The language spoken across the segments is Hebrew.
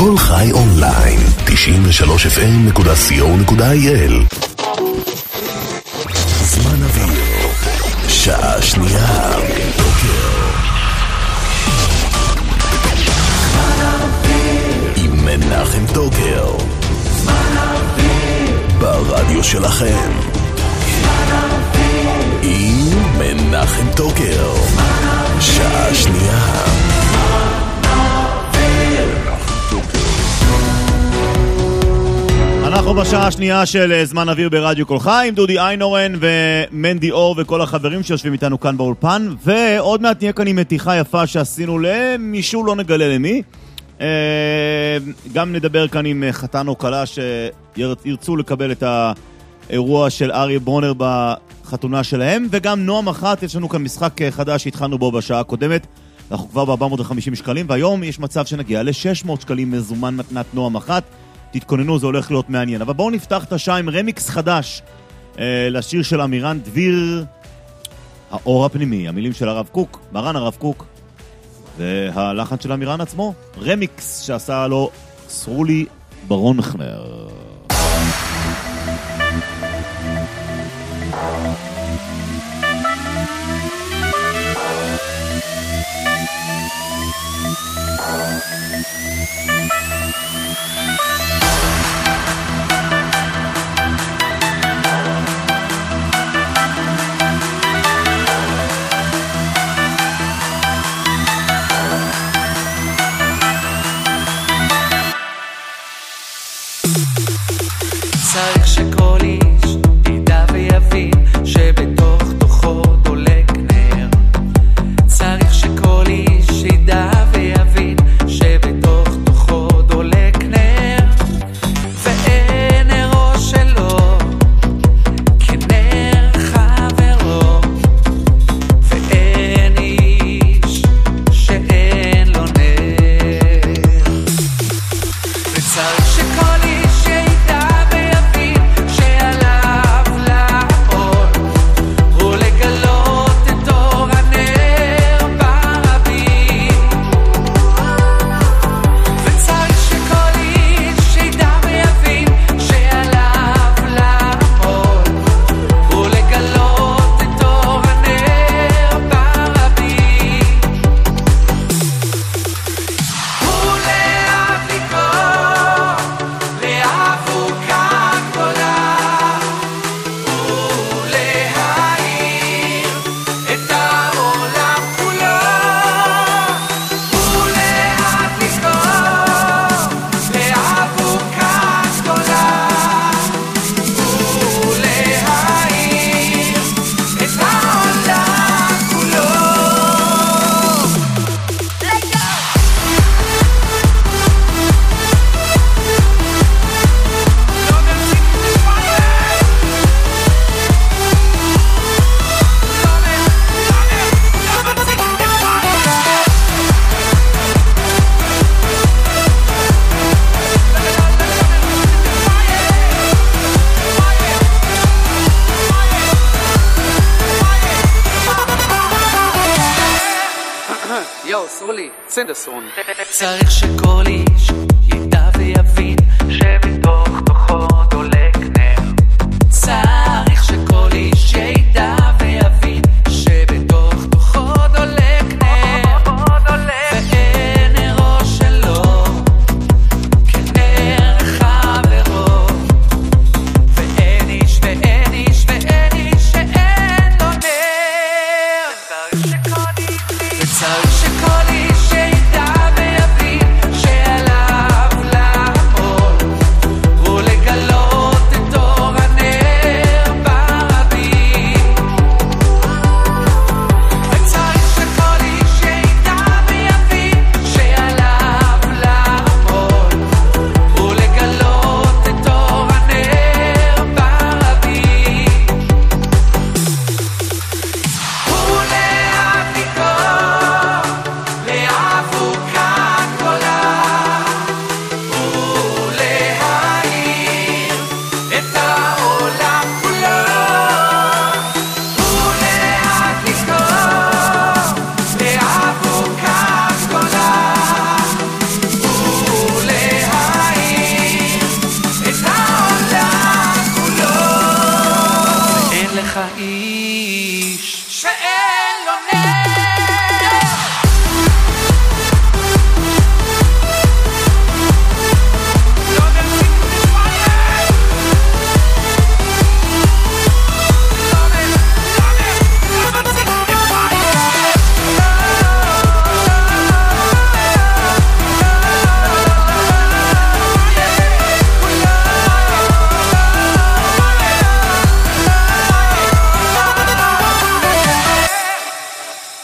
כל חי אונליין, 93fm.co.il. זמן אוויר, שעה שנייה, טוקר. עם מנחם טוקר. זמן אוויר. ברדיו שלכם. עם מנחם טוקר. שעה שנייה. אנחנו בשעה השנייה של זמן אוויר ברדיו כל חי עם דודי איינורן ומנדי אור וכל החברים שיושבים איתנו כאן באולפן, ועוד מעט נהיה כאן עם מתיחה יפה שעשינו למישהו, לא נגלה למי. גם נדבר כאן עם חתן או קלה שירצו לקבל את האירוע של אריה ברונר בחתונה שלהם, וגם נועם אחת. יש לנו כאן משחק חדש שהתחלנו בו בשעה הקודמת, אנחנו כבר ב-450 שקלים, והיום יש מצב שנגיע ל-600 שקלים מזומן מתנת נועם אחת. תתכוננו, זה הולך להיות מעניין. אבל בואו נפתח את השעה עם רמיקס חדש לשיר של אמירן דביר, האור הפנימי, המילים של הרב קוק, מרן הרב קוק, והלחן של אמירן עצמו, רמיקס שעשה לו סרולי ברונכנר. צריך שכל איש ידע ויבין שבתוך תוכו דולק נר. צריך שכל איש ידע ויבין שבתוך תוכו דולק נר, ואין נרו שלו כנר חברו, ואין איש שאין לו נר. וצריך שכל איש ידע ויבין שעליו לעמוד ולגלות את אור הנר ברבים. וצריך שכל איש ידע ויבין שעליו לעמוד ולגלות את אור הנר ברבים. ולהדליקו לאבוקה גדולה ולהאיר את העולם כולו. ולהדליקו לאבוקה גדולה ולהאיר את העולם כולו. יו, סרולי, סנדסון. צריך שכל איש ידע ויבין שבתוך תוכו דולק נר. צריך שכל איש ידע ויבין שבתוך תוכו דולק נר, ואין נרו שלו כנר חברו, ואין איש ואין איש ואין איש שאין לו נר. וצריך שכל איש ידע ויבין שעליו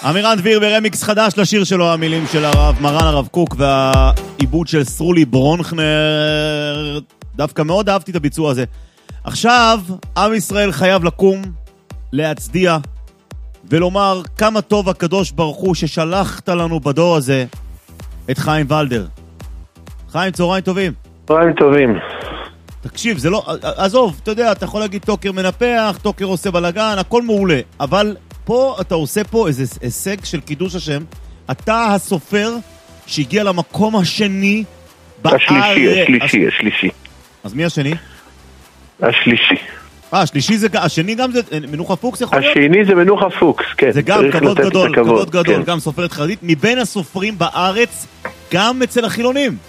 אמירן דביר ברמיקס חדש לשיר שלו, המילים של מרן הרב קוק והעיבוד של סרולי ברונכנר. דווקא מאוד אהבתי את הביצוע הזה. עכשיו, עם ישראל חייב לקום, להצדיע ולומר כמה טוב הקדוש ברוך הוא ששלחת לנו בדור הזה את חיים ולדר. חיים, צהריים טובים. צהריים טובים. תקשיב, זה לא, עזוב, אתה יודע, אתה יכול להגיד טוקר מנפח, טוקר עושה בלגן, הכל מעולה, אבל פה אתה עושה פה איזה הישג של קידוש השם. אתה הסופר שהגיע למקום השני השלישי. אז מי השני? השלישי. השלישי זה, השני גם זה מנוחה פוקס יכול להיות? השני זה מנוחה פוקס, כן. זה גם כבוד גדול, כבוד גדול, כן. גם סופרת חרדית, מבין הסופרים בארץ, גם אצל החילונים.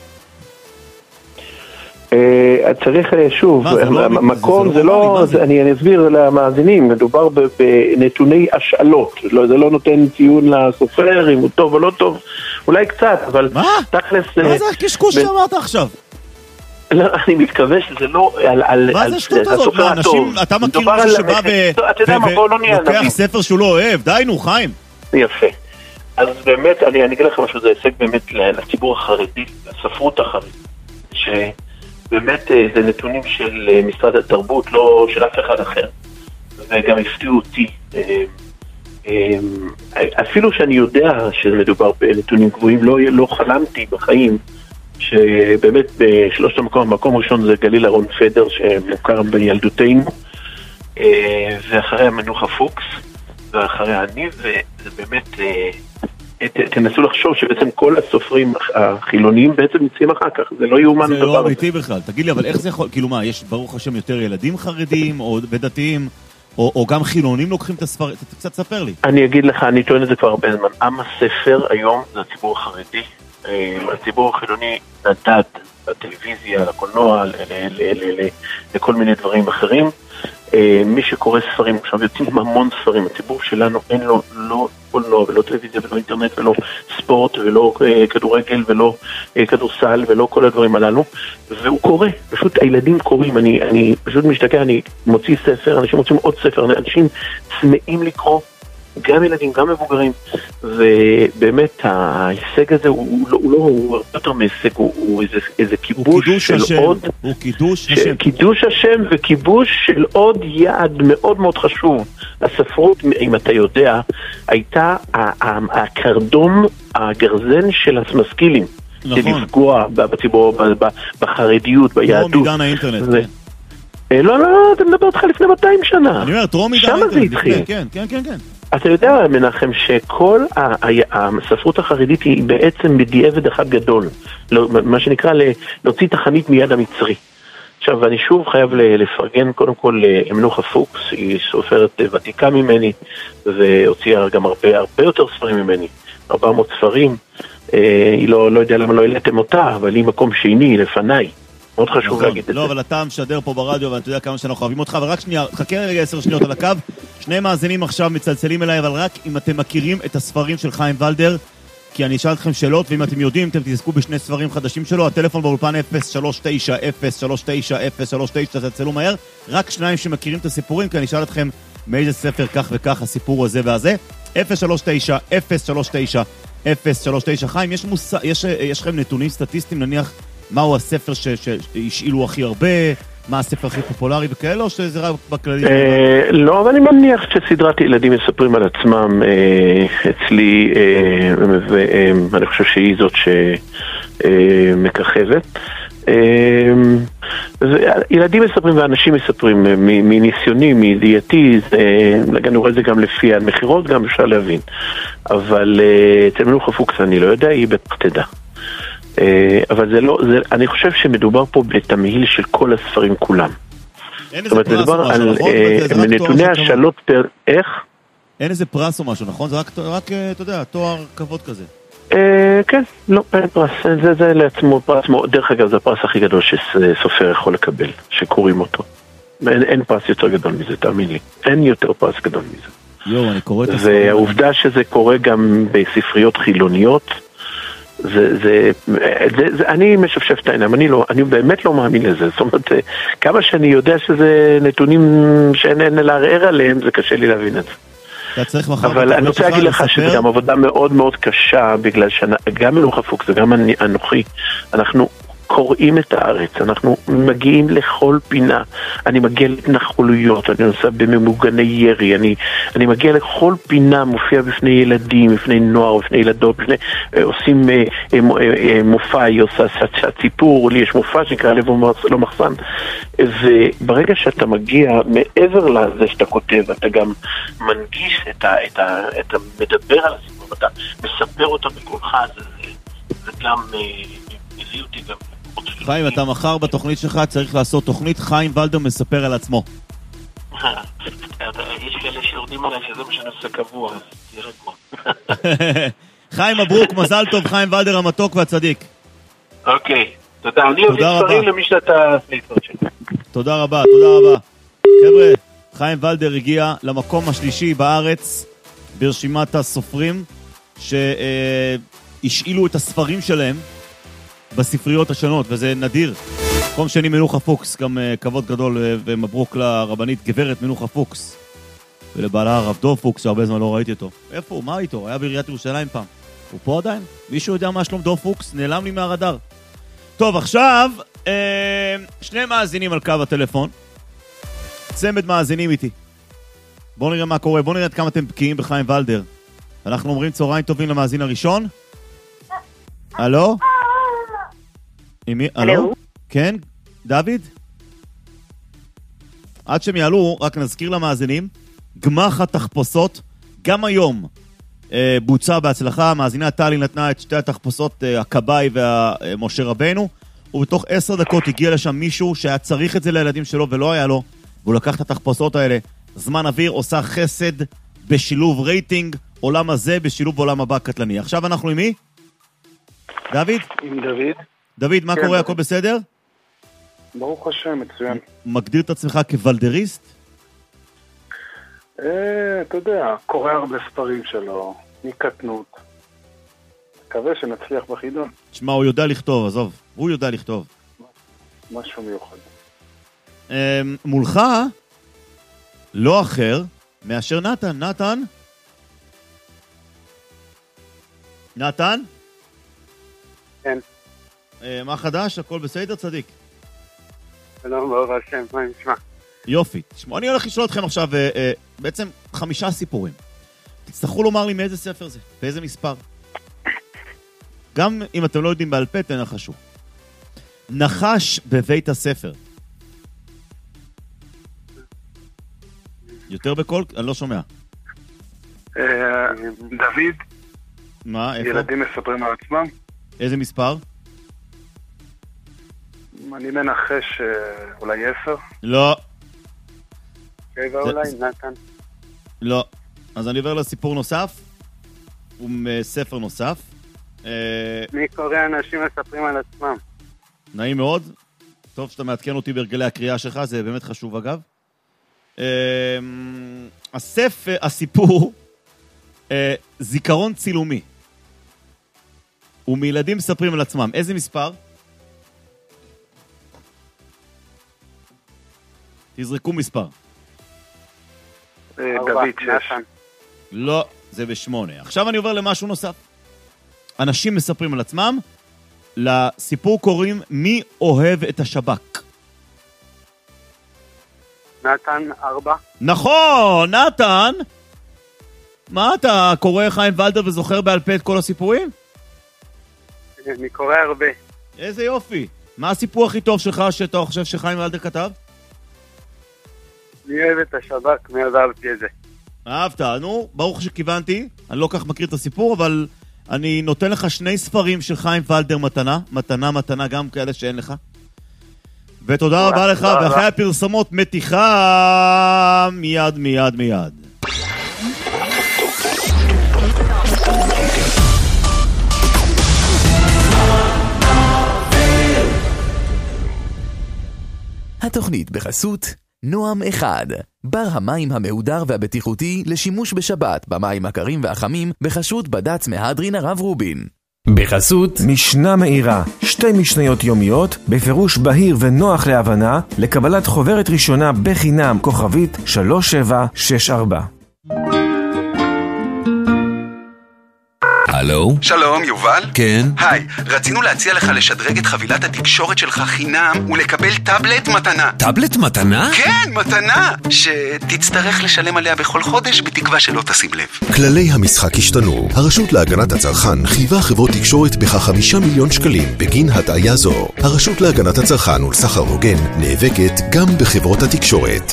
צריך שוב, מקום זה לא, אני אסביר למאזינים, מדובר בנתוני השאלות, זה לא נותן ציון לסופר אם הוא טוב או לא טוב, אולי קצת, אבל תכלס... מה זה הקשקוש שאמרת עכשיו? לא, אני מתכוון שזה לא על מה זה שטות הזאת? מה, אנשים, אתה מכיר מישהו שבא ולוקח ספר שהוא לא אוהב? די נו, חיים. יפה. אז באמת, אני אגיד לכם משהו, זה הישג באמת לציבור החרדי, לספרות החרדית, שבאמת זה נתונים של משרד התרבות, לא של אף אחד אחר, וגם הפתיעו אותי. אפילו שאני יודע שמדובר בנתונים גבוהים, לא חלמתי בחיים, שבאמת בשלושת המקום ראשון זה גליל אהרון פדר שמוכר בילדותנו, ואחרי המנוחה פוקס ואחרי אני, וזה באמת תנסו לחשוב שבעצם כל הסופרים החילוניים בעצם יוצאים אחר כך, זה לא יאומן. זה לא אמיתי בכלל, תגיד לי, אבל איך זה יכול, כאילו מה, יש ברוך השם יותר ילדים חרדים או ודתיים או גם חילונים לוקחים את הספר, קצת ספר לי. אני אגיד לך, אני טוען את זה כבר הרבה זמן, עם הספר היום זה הציבור החרדי, הציבור החילוני נדד לטלוויזיה, לקולנוע, לכל מיני דברים אחרים. מי שקורא ספרים, עכשיו יוצאים המון ספרים, הציבור שלנו אין לו לא קולנוע ולא טלוויזיה ולא אינטרנט ולא ספורט ולא כדורגל ולא כדורסל ולא כל הדברים הללו, והוא קורא, פשוט הילדים קוראים, אני פשוט משתגע, אני מוציא ספר, אנשים מוצאים עוד ספר, אנשים צמאים לקרוא, גם ילדים, גם מבוגרים, ובאמת ההישג הזה הוא הרבה יותר מהישג, הוא איזה כיבוש של עוד, הוא קידוש השם, קידוש השם וכיבוש של עוד יעד מאוד מאוד חשוב. הספרות, אם אתה יודע, הייתה הקרדום, הגרזן של המשכילים, לפגוע בציבור, בחרדיות, ביהדות. טרום עידן האינטרנט, לא, אתה מדבר אותך לפני 200 שנה. אני אומר, טרום עידן האינטרנט. שם זה התחיל. כן. אתה יודע, מנחם, שכל הספרות החרדית היא בעצם בדיעבד אחד גדול, מה שנקרא להוציא תחנית מיד המצרי. עכשיו, אני שוב חייב לפרגן קודם כל למנוחה פוקס, היא סופרת ותיקה ממני, והוציאה גם הרבה יותר ספרים ממני, 400 ספרים, היא לא יודע למה לא העליתם אותה, אבל היא מקום שני לפניי. מאוד חשוב להגיד את זה. לא, אבל אתה משדר פה ברדיו, ואתה יודע כמה שאנחנו אוהבים אותך, אבל רק שנייה, חכה רגע 10 שניות על הקו. שני מאזינים עכשיו מצלצלים אליי, אבל רק אם אתם מכירים את הספרים של חיים ולדר, כי אני אשאל אתכם שאלות, ואם אתם יודעים, אתם תזכו בשני ספרים חדשים שלו. הטלפון באולפן 039-039-039, תצלצלו מהר. רק שניים שמכירים את הסיפורים, כי אני אשאל אתכם מאיזה ספר כך וכך הסיפור הזה והזה. 039-039-039. חיים, יש לכם נתונים סטטיסטיים, נניח מהו הספר שהשאילו הכי הרבה, מה הספר הכי פופולרי וכאלה, או שזה רק בכללי? לא, אבל אני מניח שסדרת ילדים מספרים על עצמם אצלי, ואני חושב שהיא זאת שמככבת. ילדים מספרים ואנשים מספרים מניסיוני, מידיעתי, אני רואה את זה גם לפי המחירות, גם אפשר להבין. אבל אצל מנוחה פוקס אני לא יודע, היא בטח תדע. אבל זה לא, אני חושב שמדובר פה בתמהיל של כל הספרים כולם. זאת אומרת, מדובר על נתוני השאלות פר איך? אין איזה פרס או משהו, נכון? זה רק, אתה יודע, תואר כבוד כזה. כן, לא, אין פרס. זה לעצמו פרס, דרך אגב, זה הפרס הכי גדול שסופר יכול לקבל, שקוראים אותו. אין פרס יותר גדול מזה, תאמין לי. אין יותר פרס גדול מזה. אני קורא את הספרים. והעובדה שזה קורה גם בספריות חילוניות, אני משפשף את העיניים, אני באמת לא מאמין לזה. זאת אומרת, כמה שאני יודע שזה נתונים שאין לערער עליהם, זה קשה לי להבין את זה. אתה צריך מחר... אבל אני רוצה להגיד לך שזה גם עבודה מאוד מאוד קשה, בגלל שגם מנוחה פוקס וגם אנוכי, אנחנו קוראים את הארץ, אנחנו מגיעים לכל פינה, אני מגיע להתנחלויות, אני נוסע בממוגני ירי, אני מגיע לכל פינה, מופיע בפני ילדים, בפני נוער, בפני ילדות, עושים מופע, עושה ציפור, לי יש מופע שנקרא לב לא מחסן, וברגע שאתה מגיע, מעבר לזה שאתה כותב, אתה גם מנגיש אתה מדבר על הסיפור, אתה מספר אותה בקולך, זה גם הביא אותי גם חיים, אתה מחר בתוכנית שלך צריך לעשות תוכנית חיים ולדר מספר על עצמו. יש כאלה שיורדים עליי שזה מה שאני עושה קבוע, אז תראה פה. חיים מברוק, מזל טוב, חיים ולדר המתוק והצדיק. אוקיי, תודה. אני אוהב ספרים למי שאתה סליטות שלי. תודה רבה, תודה רבה. חבר'ה, חיים ולדר הגיע למקום השלישי בארץ ברשימת הסופרים שהשאילו את הספרים שלהם בספריות השונות, וזה נדיר. מקום שני מנוחה פוקס, גם כבוד גדול ומברוק לרבנית גברת מנוחה פוקס, ולבעלה הרב דוב פוקס, שהרבה זמן לא ראיתי אותו. איפה הוא? מה איתו? היה בעיריית ירושלים פעם. הוא פה עדיין? מישהו יודע מה שלום דוב פוקס? נעלם לי מהרדאר. טוב, עכשיו שני מאזינים על קו הטלפון, צמד מאזינים איתי. בואו נראה מה קורה, בואו נראה עד כמה אתם בקיאים בחיים ולדר. אנחנו אומרים צהריים טובים למאזין הראשון. הלו? הלו? כן? דוד? עד שהם יעלו, רק נזכיר למאזינים, גמח התחפושות, גם היום בוצע בהצלחה, מאזינה טלי נתנה את שתי התחפושות, הקבאי והמשה רבנו, ובתוך 10 דקות הגיע לשם מישהו שהיה צריך את זה לילדים שלו ולא היה לו, והוא לקח את התחפושות האלה. זמן אוויר עושה חסד בשילוב רייטינג, עולם הזה בשילוב עולם הבא קטלני. עכשיו אנחנו עם מי? דוד? עם דוד. דוד, מה קורה? הכל בסדר? ברוך השם, מצוין. מגדיר את עצמך כוולדריסט? אתה יודע, קורא הרבה ספרים שלו, מקטנות. מקווה שנצליח בחידון. תשמע, הוא יודע לכתוב, עזוב. הוא יודע לכתוב. משהו מיוחד. מולך, לא אחר מאשר נתן. נתן? נתן? כן. מה חדש? הכל בסדר, צדיק? שלום, ברוך השם, מה נשמע? יופי. תשמעו, אני הולך לשאול אתכם עכשיו בעצם 5 סיפורים. תצטרכו לומר לי מאיזה ספר זה, באיזה מספר. גם אם אתם לא יודעים בעל פה, תנחשו. נחש בבית הספר. יותר בקול? אני לא שומע. דוד? מה? איפה? ילדים מספרים על עצמם? איזה מספר? אני מנחש אולי 10? לא. 7 אולי, נתן? לא. אז אני עובר לסיפור נוסף, ומספר נוסף. מי קורא אנשים מספרים על עצמם? נעים מאוד. טוב שאתה מעדכן אותי בהרגלי הקריאה שלך, זה באמת חשוב אגב. הסיפור, זיכרון צילומי. ומילדים מספרים על עצמם. איזה מספר? תזרקו מספר. דוד 6. לא, זה ב8. עכשיו אני עובר למשהו נוסף. אנשים מספרים על עצמם. לסיפור קוראים מי אוהב את השב"כ. נתן 4. נכון, נתן. מה, אתה קורא חיים ולדר וזוכר בעל פה את כל הסיפורים? אני קורא הרבה. איזה יופי. מה הסיפור הכי טוב שלך שאתה חושב שחיים ולדר כתב? אני אוהב את השב"כ, מאז אהבתי את זה. אהבת, נו, ברוך שכיוונתי. אני לא כך מכיר את הסיפור, אבל אני נותן לך 2 ספרים של חיים ולדר מתנה. מתנה, גם כאלה שאין לך. ותודה רבה לך, ואחרי הפרסומות מתיחה מיד. התוכנית בחסות נועם 1, בר המים המהודר והבטיחותי לשימוש בשבת במים הקרים והחמים בחסות בד"ץ מהדרין הרב רובין. בחסות משנה מאירה, 2 משניות יומיות בפירוש בהיר ונוח להבנה לקבלת חוברת ראשונה בחינם כוכבית 3764. הלו? שלום, יובל? כן? היי, רצינו להציע לך לשדרג את חבילת התקשורת שלך חינם ולקבל טאבלט מתנה. טאבלט מתנה? כן, מתנה! שתצטרך לשלם עליה בכל חודש בתקווה שלא תשים לב. כללי המשחק השתנו. הרשות להגנת הצרכן חייבה חברות תקשורת בכ5 מיליון שקלים בגין הטעיה זו. הרשות להגנת הצרכן ולסחר הוגן נאבקת גם בחברות התקשורת.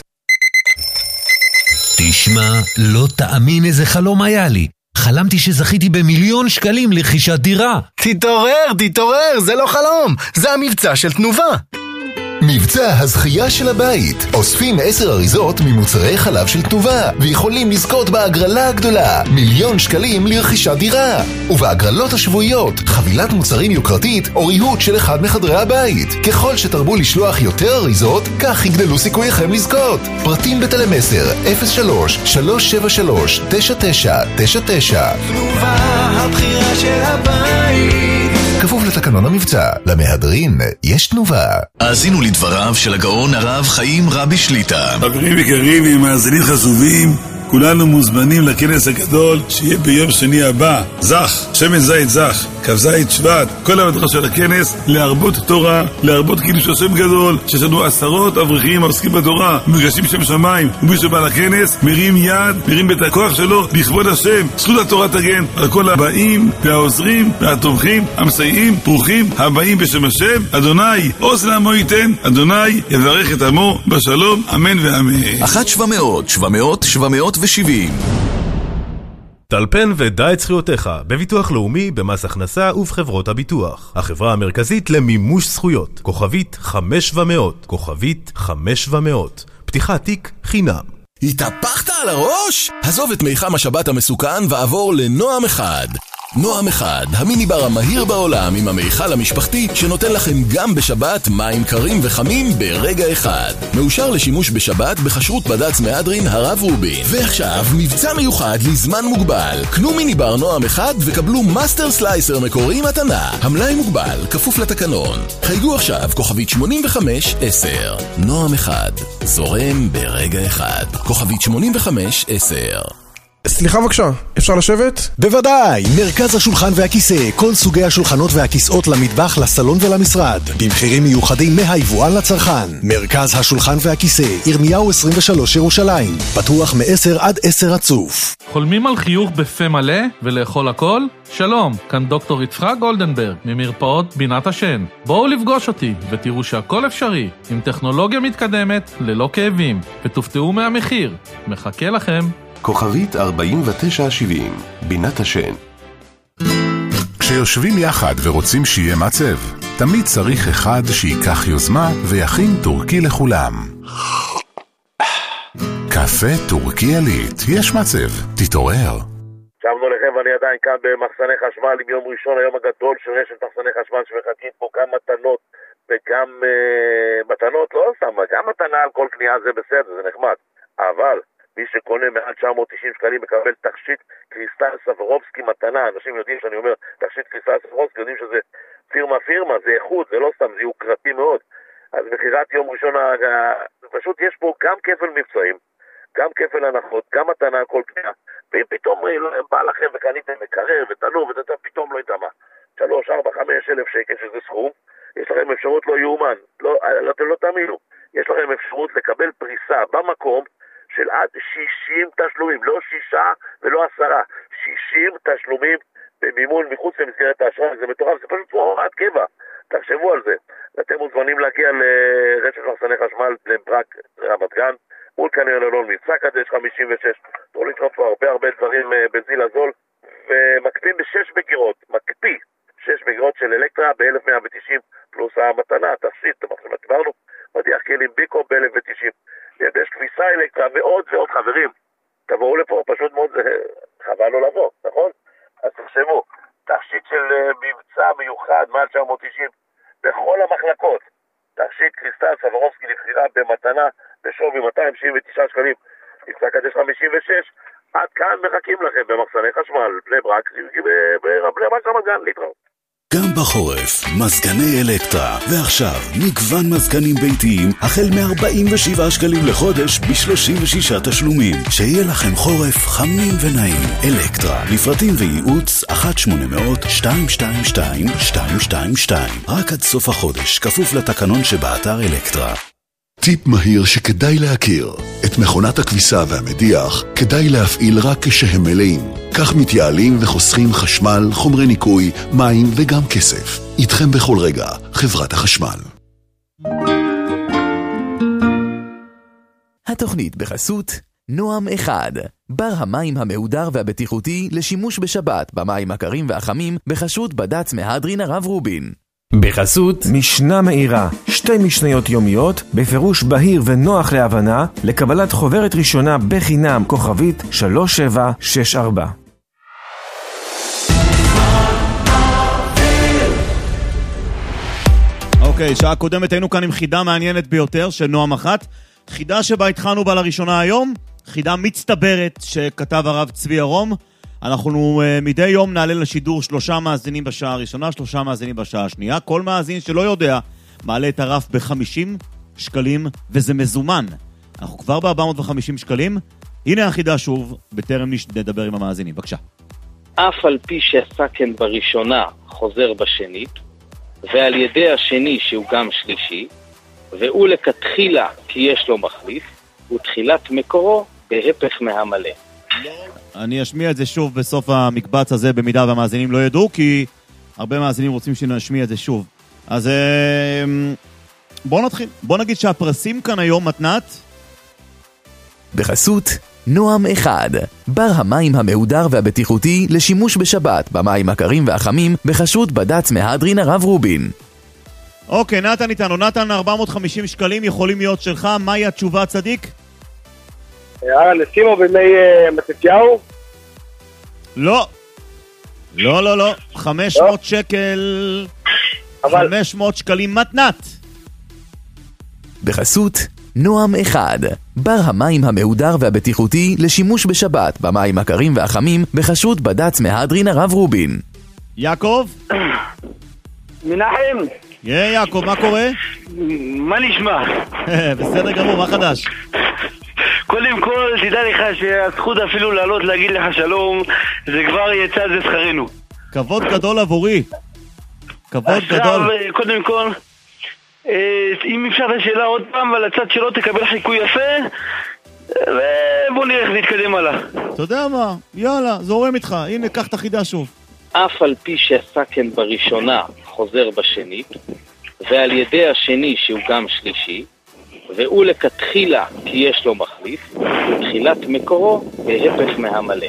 תשמע, לא תאמין איזה חלום היה לי. חלמתי שזכיתי ב1,000,000 שקלים לרכישת דירה. תתעורר, זה לא חלום, זה המבצע של תנובה. מבצע הזכייה של הבית. אוספים 10 אריזות ממוצרי חלב של תנובה ויכולים לזכות בהגרלה הגדולה 1,000,000 שקלים לרכישת דירה. ובהגרלות השבועיות חבילת מוצרים יוקרתית או ריהוט של אחד מחדרי הבית. ככל שתרבו לשלוח יותר אריזות, כך יגדלו סיכוייכם לזכות. פרטים בטלמסר 03-373-9999. תנובה, הבחירה של הבית. כפוף לתקנון המבצע, למהדרין יש תנובה. האזינו לדבריו של הגאון הרב חיים רבי שליט"א. חברים יקרים ומאזינים חשובים, כולנו מוזמנים לכנס הגדול שיהיה ביום שני הבא. זך, שמן זית זך, כ"ז שבט, כל המטרה של הכנס להרבות תורה, להרבות קידוש השם גדול, שיש לנו 10 אברכים העוסקים בתורה, מוגשים שם שמיים, ומי שבא לכנס מרים יד, מרים את הכוח שלו לכבוד השם. זכות התורה תגן על כל הבאים והעוזרים והתומכים המסייעים. ברוכים הבאים בשם השם. אדוני עוז לעמו ייתן, אדוני יברך את עמו בשלום, אמן ואמן. 1-700-700-770. טלפן ודע את זכויותיך בביטוח לאומי, במס הכנסה ובחברות הביטוח. החברה המרכזית למימוש זכויות. כוכבית 5700, כוכבית 5700. פתיחת תיק חינם. התהפכת על הראש? עזוב את מיחם השבת המסוכן ועבור לנועם אחד. נועם אחד, המיני בר המהיר בעולם עם המיכל המשפחתי שנותן לכם גם בשבת מים קרים וחמים ברגע אחד. מאושר לשימוש בשבת בחשרות בד"ץ מהדרין הרב רובין. ועכשיו מבצע מיוחד לזמן מוגבל. קנו מיני בר נועם אחד וקבלו מאסטר סלייסר מקורי מתנה. המלאי מוגבל, כפוף לתקנון. חייגו עכשיו כוכבית 8510. נועם אחד, זורם ברגע אחד. כוכבית 8510. סליחה בבקשה, אפשר לשבת? בוודאי, מרכז השולחן והכיסא, כל סוגי השולחנות והכיסאות למטבח, לסלון ולמשרד, במחירים מיוחדים מהיבואן לצרכן. מרכז השולחן והכיסא, ירמיהו 23 ירושלים, פתוח מ-10 עד 10 רצוף. חולמים על חיוך בפה מלא ולאכול הכל? שלום, כאן דוקטור יצחק גולדנברג ממרפאות בינת השן. בואו לפגוש אותי ותראו שהכל אפשרי, עם טכנולוגיה מתקדמת, ללא כאבים, ותופתעו מהמחיר. מחכה לכם. כוכבית 4970, בינת השן. כשיושבים יחד ורוצים שיהיה מצב, תמיד צריך אחד שיקח יוזמה ויכין טורקי לכולם. קפה טורקי עלית, יש מצב, תתעורר. שבנו לכם ואני עדיין כאן במחסני חשמל עם יום ראשון, היום הגדול של רשת מחסני חשמל שמחכים פה גם מתנות וגם מתנות, לא סתם, גם מתנה על כל קנייה זה בסדר, זה נחמד, אבל מי שקונה מעל 990 שקלים מקבל תכשיט קריסטל סברובסקי מתנה. אנשים יודעים שאני אומר תכשיט קריסטל סברובסקי, יודעים שזה פירמה, זה איכות, זה לא סתם, זה יוקרתי מאוד. אז מחירת יום ראשון, פשוט יש פה גם כפל מבצעים, גם כפל הנחות, גם מתנה כל קנייה, ואם פתאום בא לכם וקניתם מקרר ותנור פתאום לא יתמה 3, 4, 5 אלף שקל שזה סכום, יש לכם אפשרות לא יאומן, אתם לא תאמינו, יש לכם אפשרות לקבל פריסה במקום של עד 60 תשלומים, לא 6 ולא 10, 60 תשלומים במימון מחוץ למסגרת האשראי. זה מטורף, זה פשוט הוראת קבע, תחשבו על זה. אתם מוזמנים להגיע לרשת מחסני חשמל לברק רמת גן, מול קניון אלון מבצע קדש 56, תוכלו לקנות פה הרבה דברים בנזיל הזול, ומקפים ב6 בגירות, מקפיא 6 בגירות של אלקטרה ב-1190 פלוס המתנה, תכשיט, דיברנו, מדיח כלים ביקו ב-1090. יש כביסה אלקטרה ועוד חברים, תבואו לפה, פשוט מאוד, חבל לא לבוא, נכון? אז תחשבו, תכשיט של מבצע מיוחד מעל 990 בכל המחלקות, תכשיט קריסטל סברובסקי לבחירה במתנה בשווי 279 שקלים, מבצע קדש 56, עד כאן מחכים לכם במחסני חשמל, בני ברק רמת גן, להתראות. גם בחורף, מזגני אלקטרה, ועכשיו מגוון מזגנים ביתיים החל מ-47 שקלים לחודש ב-36 תשלומים. שיהיה לכם חורף חמים ונעים. אלקטרה, לפרטים וייעוץ 1-800-222-222 רק עד סוף החודש, כפוף לתקנון שבאתר אלקטרה. טיפ מהיר שכדאי להכיר. את מכונת הכביסה והמדיח כדאי להפעיל רק כשהם מלאים. כך מתייעלים וחוסכים חשמל, חומרי ניקוי, מים וגם כסף. איתכם בכל רגע, חברת החשמל. התוכנית בחסות נועם אחד, בר המים המהודר והבטיחותי לשימוש בשבת במים הקרים והחמים בחסות בד"ץ מהדרין הרב רובין. בחסות משנה מהירה, 2 משניות יומיות בפירוש בהיר ונוח להבנה לקבלת חוברת ראשונה בחינם כוכבית 3764. אוקיי, שעה קודמת היינו כאן עם חידה מעניינת ביותר של נועם אחת. חידה שבה התחלנו בה לראשונה היום, חידה מצטברת שכתב הרב צבי ארום. אנחנו מדי יום נעלה לשידור 3 מאזינים בשעה הראשונה, 3 מאזינים בשעה השנייה. כל מאזין שלא יודע מעלה את הרף ב-50 שקלים, וזה מזומן. אנחנו כבר ב-450 שקלים. הנה החידה שוב, בטרם נדבר עם המאזינים. בבקשה. אף על פי שהסכן בראשונה חוזר בשנית, ועל ידי השני שהוא גם שלישי, והוא לכתחילה כי יש לו מחליף, ותחילת מקורו בהפך מהמלא. אני אשמיע את זה שוב בסוף המקבץ הזה, במידה והמאזינים לא ידעו, כי הרבה מאזינים רוצים שנשמיע את זה שוב. אז בואו נתחיל. בואו נגיד שהפרסים כאן היום מתנת בחסות נועם אחד, בר המים המהודר והבטיחותי לשימוש בשבת במים הקרים והחמים בחסות בד"ץ מהדרין הרב רובין. אוקיי, נתן איתנו. נתן, 450 שקלים יכולים להיות שלך. מהי התשובה, צדיק? נסימו במי מתתיהו? לא. לא, לא, לא. 500 שקל. 500 שקלים מתנת. בחסות נועם אחד, בר המים המהודר והבטיחותי לשימוש בשבת במים הקרים והחמים בחסות בד"ץ מהדרין הרב רובין. יעקב? מנחם? יעקב, מה קורה? מה נשמע? בסדר גמור, מה חדש? קודם כל, תדע לך שהזכות אפילו לעלות להגיד לך שלום, זה כבר יצא, זה שכרנו. כבוד גדול עבורי. כבוד גדול. קודם כל, אם אפשר את השאלה עוד פעם, ועל הצד שלו תקבל חיקוי יפה, ובוא נראה איך נתקדם הלאה. אתה יודע מה? יאללה, זורם איתך. הנה, קח את החידה שוב. אף על פי שהסכן בראשונה חוזר בשנית, ועל ידי השני שהוא גם שלישי, והוא לכתחילה כי יש לו מחליף, ותחילת מקורו בהפך מהמלא.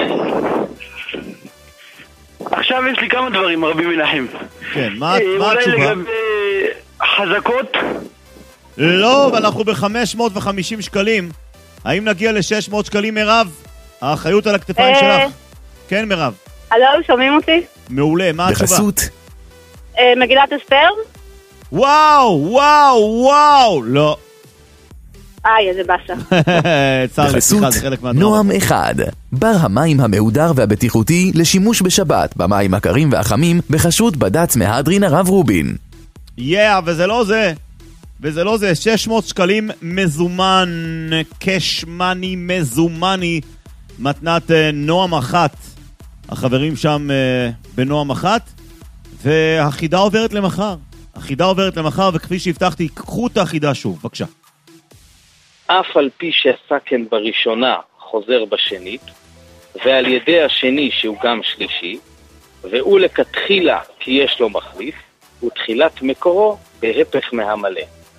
עכשיו יש לי כמה דברים, רבי מנחם. כן, מה התשובה? אולי לגבי חזקות? לא, ואנחנו ב-550 שקלים. האם נגיע ל-600 שקלים, מירב? האחריות על הכתפיים שלך. כן, מירב. הלו, שומעים אותי? מעולה, מה התשובה? בחסות מגילת אסתר? וואו, וואו, וואו. לא. איזה באסה. בחסות נועם אחד, בר המים המהודר והבטיחותי לשימוש בשבת במים הקרים והחמים בחסות בד"ץ מהדרין הרב רובין. וזה לא זה. וזה לא זה. 600 שקלים מזומן, קשמני מזומני, מתנת נועם אחת. החברים שם בנועם אחת, והחידה עוברת למחר. החידה עוברת למחר, וכפי שהבטחתי, קחו את החידה שוב, בבקשה. אף על פי שהסכן בראשונה חוזר בשנית, ועל ידי השני שהוא גם שלישי, והוא לכתחילה כי יש לו מחליף, ותחילת מקורו בהפך מהמלא.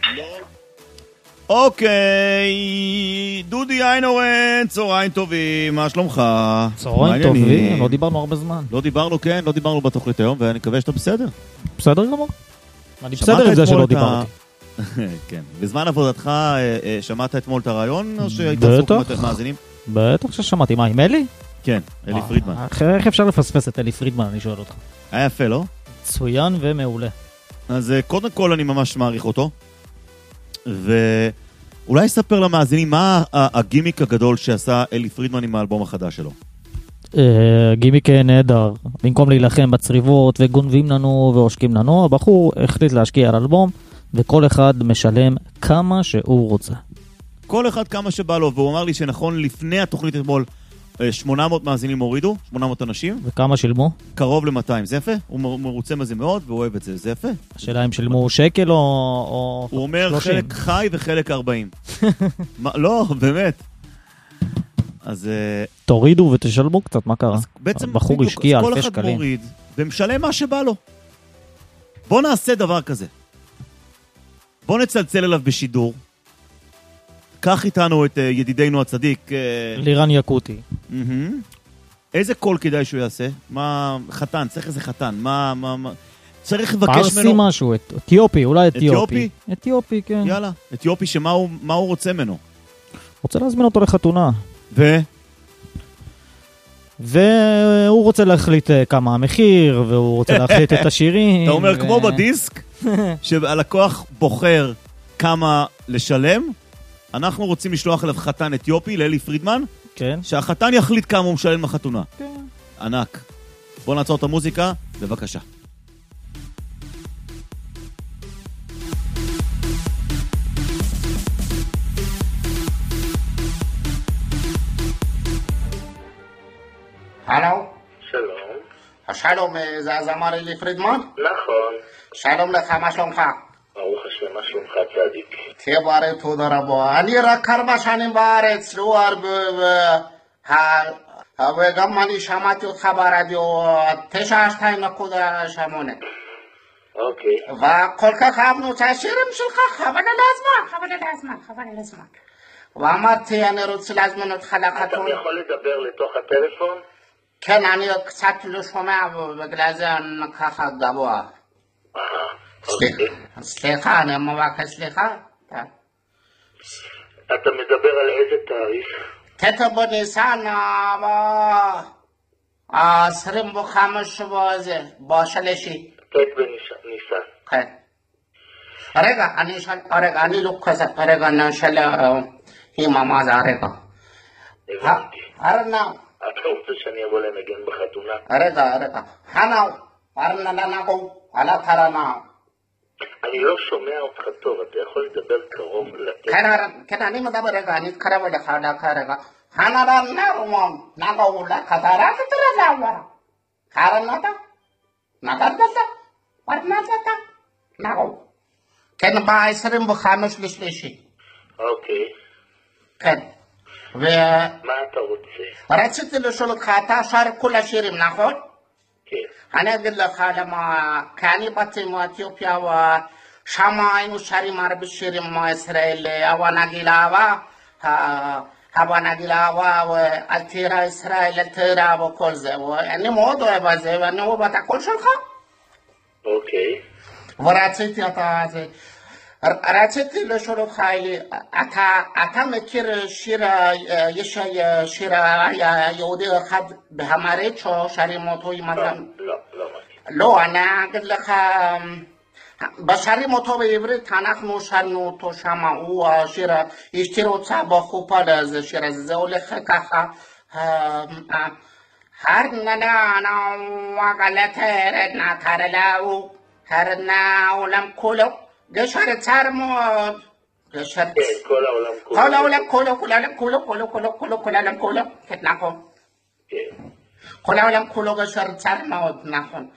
אוקיי, דודי איינורן, צהריים טובים, מה שלומך? צהריים טובים, לא דיברנו הרבה זמן. לא דיברנו, כן, לא דיברנו בתוכנית היום, ואני מקווה שאתה בסדר. בסדר גמור. אני בסדר עם זה שלא דיברתי. כן, בזמן עבודתך שמעת אתמול את הרעיון, או שהיית עסוק מאזינים? בטח ששמעתי, מה, עם אלי? כן, אלי פרידמן. איך אפשר לפספס את אלי פרידמן, אני שואל אותך. היה יפה, לא? צוין ומעולה. אז קודם כל אני ממש מעריך אותו, ואולי אספר למאזינים מה הגימיק הגדול שעשה אלי פרידמן עם האלבום החדש שלו. גימיק נהדר, במקום להילחם בצריבות וגונבים לנו ועושקים לנו, הבחור החליט להשקיע על אלבום, וכל אחד משלם כמה שהוא רוצה. כל אחד כמה שבא לו, והוא אמר לי שנכון לפני התוכנית אתמול, 800 מאזינים הורידו, 800 אנשים. וכמה שילמו? קרוב ל-200, זה יפה. הוא מרוצה מזה מאוד, והוא אוהב את זה, זה יפה. השאלה אם שילמו שקל או 30? הוא אומר חלק חי וחלק 40. לא, באמת. אז תורידו ותשלמו קצת, מה קרה? בעצם בחור השקיע אלפי כל אחד שקלים. מוריד ומשלם מה שבא לו. בוא נעשה דבר כזה. בוא נצלצל אליו בשידור. קח איתנו את ידידינו הצדיק לירן יקוטי. איזה קול כדאי שהוא יעשה? מה חתן, צריך איזה חתן. מה צריך לבקש ממנו? פרסי משהו, אתיופי, אולי אתיופי. אתיופי, כן. יאללה, אתיופי שמה הוא רוצה ממנו? רוצה להזמין אותו לחתונה. והוא רוצה להחליט כמה המחיר, והוא רוצה להחליט את השירים. אתה אומר כמו בדיסק, שהלקוח בוחר כמה לשלם, אנחנו רוצים לשלוח אליו חתן אתיופי, לאלי פרידמן, כן. שהחתן יחליט כמה הוא משלם לחתונה. כן. ענק. בוא נעצור את המוזיקה, בבקשה. הלו? שלום. השלום, זה הזמר אלי פרידמן? נכון. שלום לך, מה שלומך? ברוך השם, מה שלומך צדיק? תהיה בריא, תודה רבה. אני רק 4 שנים בארץ, לא הרבה, וגם אני שמעתי אותך ברדיו 92.8. אוקיי. וכל כך אהבנו את השירים שלך, חבל על הזמן. ואמרתי, אני רוצה להזמין אותך לחתונה. אתה יכול לדבר לתוך הטלפון? כן, אני קצת לא שומע, ובגלל זה אני ככה גבוה. סליחה, אני מבקש סליחה. אתה מדבר על איזה תאריך? ט' בניסן, 25 בזה, בשלישי. ט' בניסן. כן. רגע, אני לא כזה, רגע, אני אשאל אמא מה זה הרגע. הבנתי. ארנה. אתה רוצה שאני אבוא לנגן בחתונה? רגע. הנאו, ארנה לנגו, עלה תרנה. אני לא שומע אותך טוב, אתה יכול לדבר קרוב לטלפון. כן, אני מדבר רגע, אני אתקרב אליך רגע. הנרנה נגו לקטרה תתרזאווה. הרנתה? נגדת? פרנתה? נגו. כן, ב-25 לשלישי. אוקיי. כן. מה אתה רוצה? רציתי לשאול אותך, אתה שר כל השירים, נכון? כן. אני אגיד לך למה, כי אני באתי מאתיופיה ושם היינו שרים הרבה שירים מישראל, אבא נגילה ואל תירא ישראל, אל תירא וכל זה, ואני מאוד אוהב את זה, ואני אוהב את הקול שלך. אוקיי. רציתי לשאול אותך, אלי, אתה מכיר שיר, יש שיר יהודי אחד בהמרית ששרים אותו עם אדם? לא. לא, אני אגיד לך, בשרים אותו בעברית, אנחנו שרנו אותו שם, הוא השיר, אשתי רוצה בחופה לזה שיר הזה, זה הולך ככה, הרננה וגלת הרדנה תרלאו, הרדנה עולם כולו, גשר צר מאוד, גשר... כל העולם כולו. כל העולם כולו, כן, נכון. כל העולם כולו גשר צר מאוד, נכון.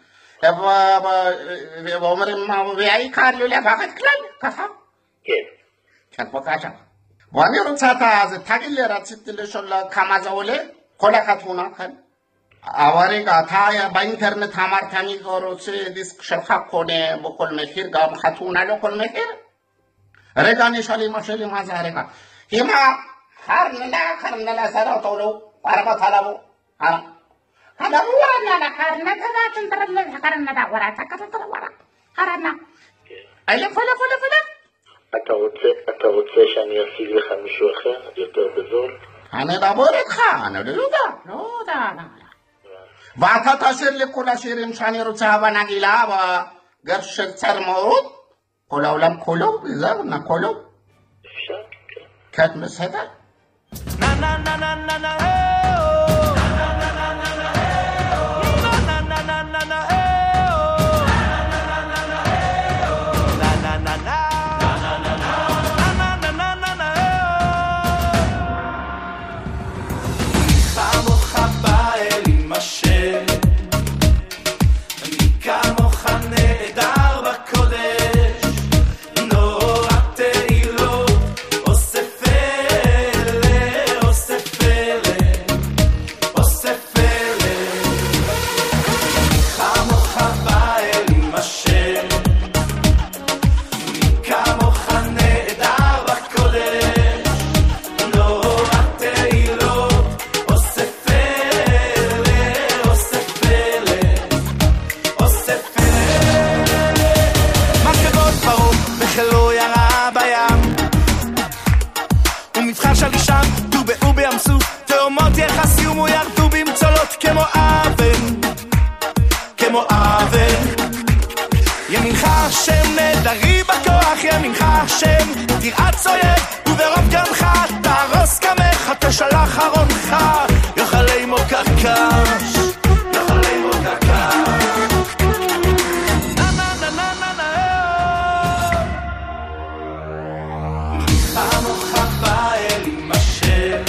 ואומרים, והעיקר לא לבחת כלל, ככה? כן. כן, בבקשה. ואני רוצה תגיד לי, רציתי לשאול כמה זה עולה? כל החתונה כאן. אבל רגע, אתה באינטרנט אמרת, אני רוצה דיסק שלך קונה בכל מחיר, גם חתונה לא כל מחיר? רגע, אני שואל אמא שלי מה זה הרגע. אמא, חרנלה סרת עולו, פרבת עליו, هذا هو أنا كارنا كذا تنتظر كارنا ده ورا تكتر ورا كارنا أيلا فلا אתה רוצה שאני אשיג לך מישהו אחר יותר בזול? אני אדבר איתך, אני לא יודע. ואתה תשאיר לי כל השירים שאני רוצה בנגילה וגרש צר מאוד? כל העולם כולו, זהו, כולו? אפשר, כן. כן, בסדר? השם נדרי בכוח ימינך השם תרעץ אויב וברוב גנך תהרוס קמך תשלח ארונך יאכלי מוקקש יאכלי מוקקש כמוך באל עם השם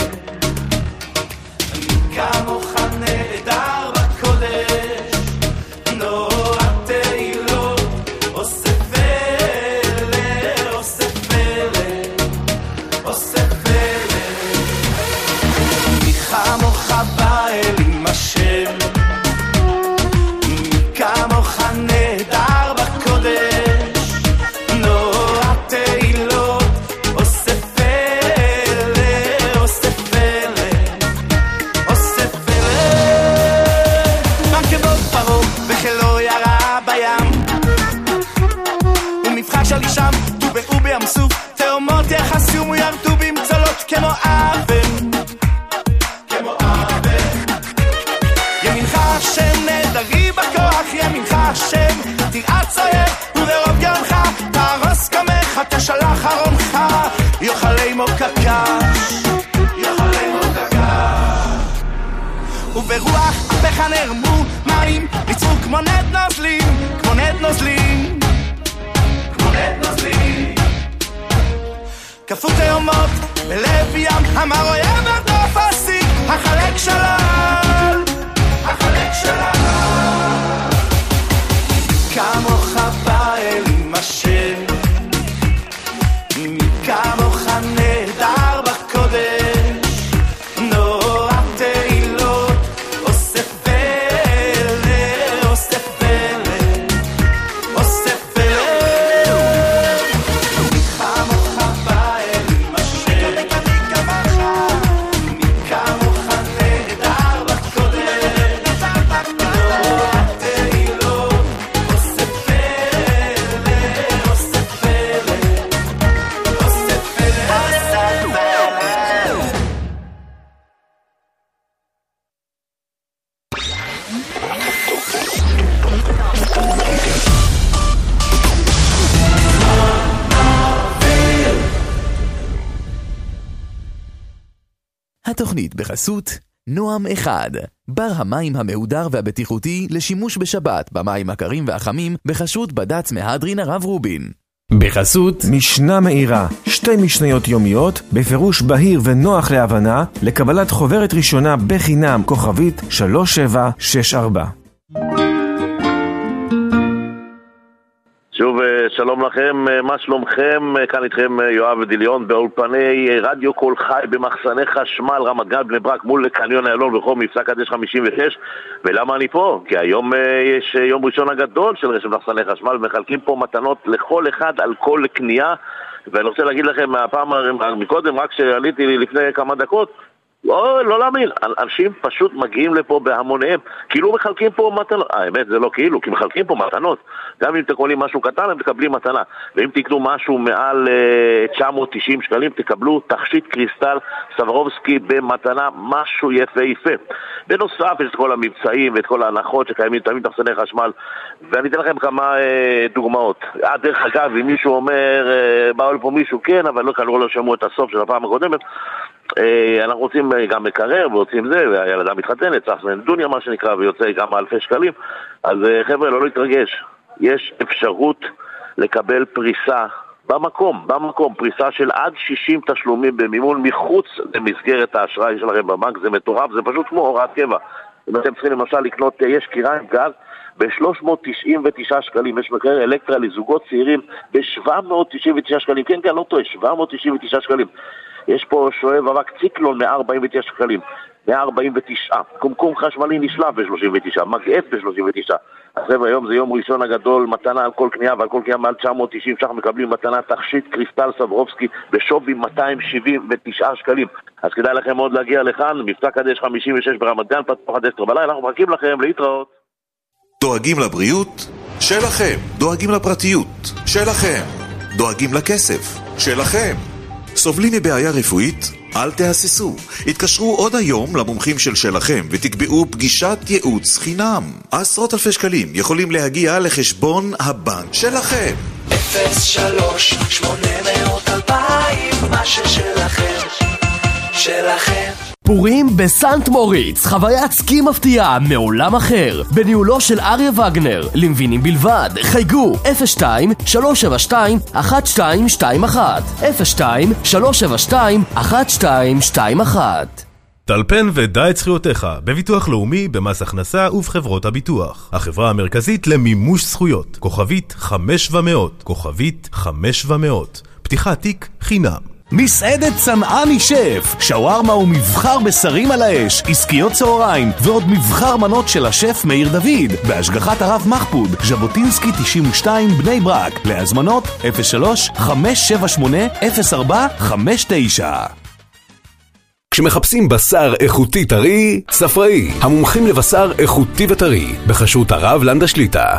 כמוך נהדר בקודש נורא תהילות עושה פלא עושה פלא עושה פלא כמוך באל עם השם כמוך נהדר בקודש נורא תהילות עושה פלא עושה פלא עושה פלא מרכבות פרעה וחילו ירה בים ומבחר של אישם טובעו בים סוף תאומות יחסום וירדו במצלות כמו אבן כמו אבן ימינך השם נדרי בכוח ימינך השם תרעץ אויב וברוב גנך תהרוס קמך תשלח ארונך יאכלי מוקקש יאכלי מוקקש וברוח אפיך נרמו מים ניצרו כמו נד נוזלים כמו נד נוזלים כמו נד נוזלים כפו תאומות בלב ים אמר אויב הרדוף הסיק החלק שלל החלק שלל כמוך באל עם השם כמוך נהדר בקודש נורא תהילות עושה פלא עושה פלא עושה פלא כמוך באל עם השם כמוך נהדר בקודש נורא תהילות עושה פלא עושה פלא התוכנית בחסות נועם אחד, בר המים המהודר והבטיחותי לשימוש בשבת במים הקרים והחמים בחסות בד"ץ מהדרין הרב רובין. בחסות משנה מהירה, 2 משניות יומיות בפירוש בהיר ונוח להבנה לקבלת חוברת ראשונה בחינם כוכבית 3764. שוב שלום לכם, מה שלומכם? כאן איתכם יואב ודיליון באולפני רדיו קול חי במחסני חשמל רמת גן בני ברק מול קניון איילון ברחוב מבצע קדש 56. ולמה אני פה? כי היום יש יום ראשון הגדול של רשת מחסני חשמל, מחלקים פה מתנות לכל אחד על כל קנייה. ואני רוצה להגיד לכם מהפעם מקודם, רק שעליתי לפני כמה דקות, לא להאמין, אנשים פשוט מגיעים לפה בהמוניהם, כאילו מחלקים פה מתנות. האמת זה לא כאילו, כי מחלקים פה מתנות. גם אם תקולים משהו קטן, הם תקבלים מתנה. ואם תקנו משהו מעל 990 שקלים, תקבלו תכשיט קריסטל סברובסקי במתנה, משהו יפה יפה. בנוסף, יש את כל המבצעים ואת כל ההנחות שקיימים תמיד תחסני חשמל. ואני אתן לכם כמה דוגמאות. דרך אגב, אם מישהו אומר, באו לפה מישהו כן, אבל לא כנראה לא שמעו את הסוף של הפעם הקודמת, אנחנו רוצים גם מקרר ורוצים זה, והילדה מתחתנת, צריך דוניה מה שנקרא, ויוצא גם אלפי שקלים. אז חבר'ה, לא להתרגש, יש אפשרות לקבל פריסה במקום, פריסה של עד 60 תשלומים במימון מחוץ למסגרת האשראי שלכם בבנק. זה מטורף, זה פשוט כמו הוראת קבע. אם אתם צריכים למשל לקנות, יש קיריים גז ב-399 שקלים, יש מקרר אלקטרה לזוגות צעירים ב-799 שקלים, כן, לא טועה, 799 שקלים. יש פה שואב אבק ציקלון 149 שקלים, 149. קומקום חשמלי נשלף ב-39, מגעף ב-39. אז היום זה יום ראשון הגדול, מתנה על כל קנייה, ועל כל קנייה מעל 990 ש"ח מקבלים מתנה תכשיט קריסטל סברובסקי בשווי 279 שקלים. אז כדאי לכם מאוד להגיע לכאן, מבצע קדש 56 ברמת גן, פתוח עד 10 בלילה, אנחנו מחכים לכם, להתראות. דואגים לבריאות? שלכם. דואגים לפרטיות? שלכם. דואגים לכסף? שלכם. סובלים מבעיה רפואית? אל תהססו, התקשרו עוד היום למומחים שלכם ותקבעו פגישת ייעוץ חינם. עשרות אלפי שקלים יכולים להגיע לחשבון הבנק שלכם. 03-800-2000, מה ששלכם, שלכם. פורים בסנט מוריץ, חוויית סקי מפתיעה מעולם אחר, בניהולו של אריה וגנר, למבינים בלבד. חייגו 02-372-1221 02-372-1221. טלפן ודע את זכויותיך בביטוח לאומי, במס הכנסה ובחברות הביטוח. החברה המרכזית למימוש זכויות, כוכבית 5700, כוכבית 5700. פתיחת תיק חינם. מסעדת צנעני שף, שווארמה ומבחר בשרים על האש, עסקיות צהריים ועוד מבחר מנות של השף מאיר דוד, בהשגחת הרב מחפוד, ז'בוטינסקי 92 בני ברק. להזמנות 03-578-0459. כשמחפשים בשר איכותי טרי, ספראי, המומחים לבשר איכותי וטרי, בחסות הרב לנדה שליטה,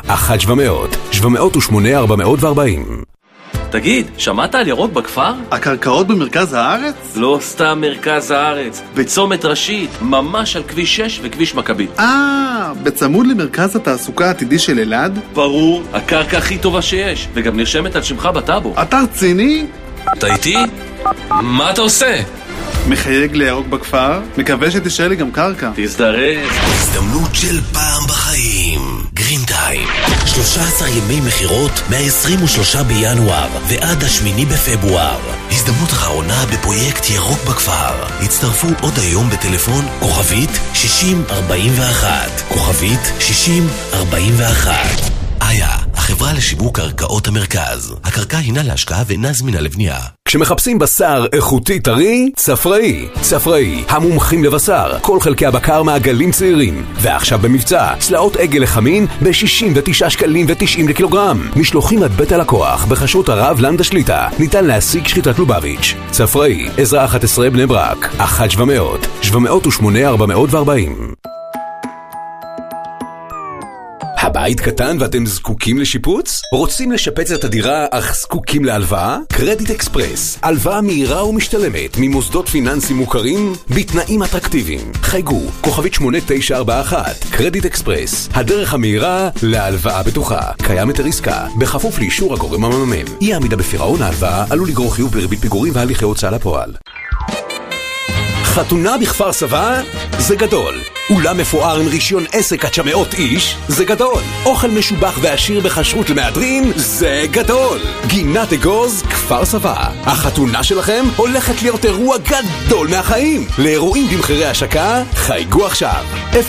1-700-708-440. תגיד, שמעת על ירוק בכפר? הקרקעות במרכז הארץ? לא סתם מרכז הארץ, בצומת ראשית, ממש על כביש 6 וכביש מכבית. בצמוד למרכז התעסוקה העתידי של אלעד? ברור, הקרקע הכי טובה שיש, וגם נרשמת על שמך בטאבו. אתה רציני? אתה איתי? מה אתה עושה? מחייג לירוק בכפר, מקווה שתשאר לי גם קרקע. תזדרז. הזדמנות של פעם בחיים. גרין טיים. 13 ימי מחירות מה-23 בינואר ועד 8 בפברואר. הזדמנות אחרונה בפרויקט ירוק בכפר. הצטרפו עוד היום בטלפון כוכבית 6041. כוכבית 6041. איה, החברה לשיווק קרקעות המרכז. הקרקע הינה להשקעה ואינה זמינה לבנייה. כשמחפשים בשר איכותי טרי, ספראי. ספראי, המומחים לבשר, כל חלקי הבקר מעגלים צעירים. ועכשיו במבצע, צלעות עגל לחמין ב-69 שקלים ו90 לקילוגרם. משלוחים עד בית הלקוח, בחסות הרב לנדה שליטה. ניתן להשיג שחיטת לובביץ'. ספראי, עזרא 11 בני ברק, 1-700-708-440. הבית קטן ואתם זקוקים לשיפוץ? רוצים לשפץ את הדירה אך זקוקים להלוואה? קרדיט אקספרס, הלוואה מהירה ומשתלמת ממוסדות פיננסיים מוכרים בתנאים אטרקטיביים. חייגו, כוכבית 8941, קרדיט אקספרס, הדרך המהירה להלוואה בטוחה. קיים היתר עסקה, בכפוף לאישור הגורם המממן. אי עמידה בפירעון ההלוואה עלול לגרור חיוב בריבית פיגורים והליכי הוצאה לפועל. חתונה בכפר סבא זה גדול. אולם מפואר עם רישיון עסק עד 900 איש זה גדול. אוכל משובח ועשיר בכשרות למהדרין זה גדול. גינת אגוז כפר סבא. החתונה שלכם הולכת להיות אירוע גדול מהחיים. לאירועים במחירי השקה חייגו עכשיו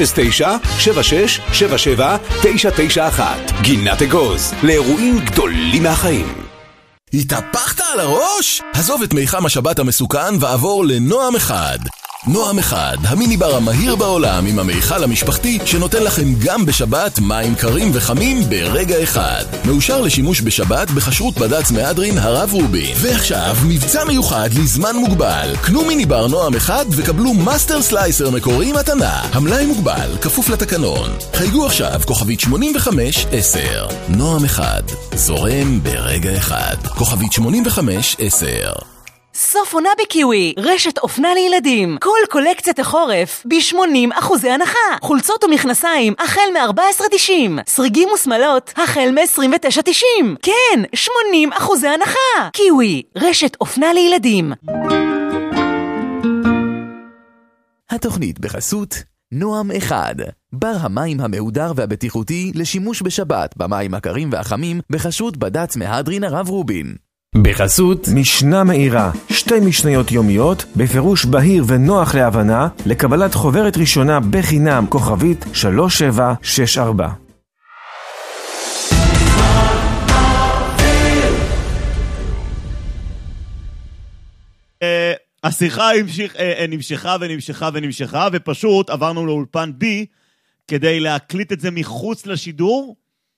09-7677-991. גינת אגוז, לאירועים גדולים מהחיים. התהפכת על הראש? עזוב את מיחם השבת המסוכן ועבור לנועם אחד. נועם אחד, המיניבר המהיר בעולם עם המיכל המשפחתי שנותן לכם גם בשבת מים קרים וחמים ברגע אחד. מאושר לשימוש בשבת בחשרות בד"ץ מהדרין הרב רובין. ועכשיו מבצע מיוחד לזמן מוגבל. קנו מיניבר נועם אחד וקבלו מאסטר סלייסר מקורי מתנה. המלאי מוגבל, כפוף לתקנון. חייגו עכשיו כוכבית 8510. נועם אחד, זורם ברגע אחד. כוכבית 8510. סוף עונה בקיווי, רשת אופנה לילדים. כל קולקציית החורף ב-80% הנחה. חולצות ומכנסיים החל מ-14.90. סריגים ושמלות החל מ-29.90. כן, 80% הנחה. קיווי, רשת אופנה לילדים. התוכנית בחסות נועם אחד, בר המים המהודר והבטיחותי לשימוש בשבת במים הקרים והחמים בחסות בד"ץ מהדרין הרב רובין. בחסות משנה מהירה, 2 משניות יומיות בפירוש בהיר ונוח להבנה לקבלת חוברת ראשונה בחינם כוכבית 3764. השיחה נמשכה ופשוט עברנו לאולפן B כדי להקליט את זה מחוץ לשידור.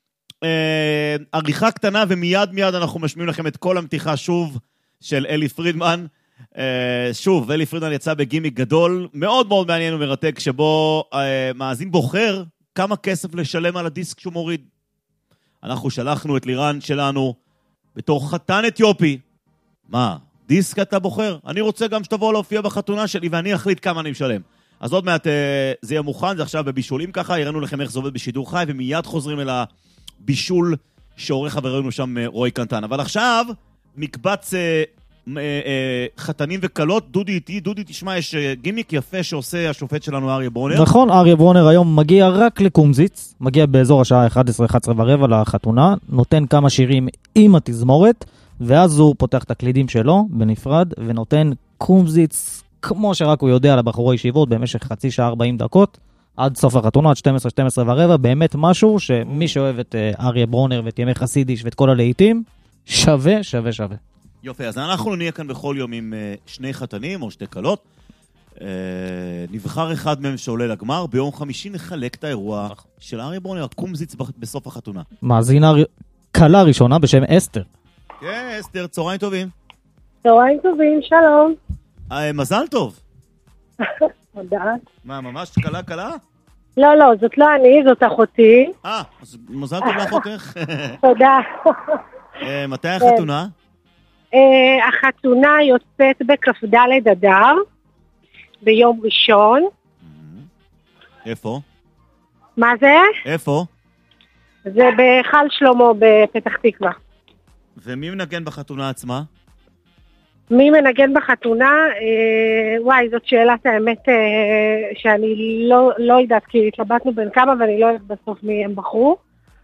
עריכה קטנה ומיד אנחנו משמיעים לכם את כל המתיחה שוב של אלי פרידמן. שוב, אלי פרידמן יצא בגימיק גדול, מאוד מאוד מעניין ומרתק, שבו מאזין בוחר כמה כסף לשלם על הדיסק שהוא מוריד. אנחנו שלחנו את לירן שלנו בתור חתן אתיופי. מה? דיסק אתה בוחר. אני רוצה גם שתבוא להופיע בחתונה שלי, ואני אחליט כמה אני משלם. אז עוד מעט זה יהיה מוכן, זה עכשיו בבישולים ככה, הראינו לכם איך זה עובד בשידור חי, ומיד חוזרים אל הבישול שעורך חברנו שם רועי קנטן. אבל עכשיו, מקבץ חתנים וקלות, דודי איתי, דודי תשמע, יש גימיק יפה שעושה השופט שלנו אריה ברונר. נכון, אריה ברונר היום מגיע רק לקומזיץ, מגיע באזור השעה 11:11 לחתונה, נותן כמה שירים עם התזמורת, ואז הוא פותח את הקלידים שלו בנפרד, ונותן קומזיץ כמו שרק הוא יודע לבחורי ישיבות במשך חצי שעה 40 דקות, עד סוף החתונה, עד 12:12 באמת משהו שמי שאוהב את אריה ברונר ואת ימי חסידיש ואת כל הלהיטים, שווה. יופי, אז אנחנו נהיה כאן בכל יום עם שני חתנים או שתי קלות. נבחר אחד מהם שעולה לגמר, ביום חמישי נחלק את האירוע של אריה ברונר, קומזיץ בסוף החתונה. מאזינה קלה ראשונה בשם אסתר. כן, אסתר, צהריים טובים. צהריים טובים, שלום. מזל טוב. תודה. מה, ממש קלה? לא, זאת לא אני, זאת אחותי. אז מזל טוב לאחותך. תודה. מתי החתונה? החתונה יוצאת בכ"ד אדר, ביום ראשון. איפה? מה זה? איפה? זה בחל שלמה בפתח תקווה. ומי מנגן בחתונה עצמה? מי מנגן בחתונה? וואי, זאת שאלת האמת שאני לא יודעת, כי התלבטנו בין כמה ואני לא יודעת בסוף מי הם בחרו.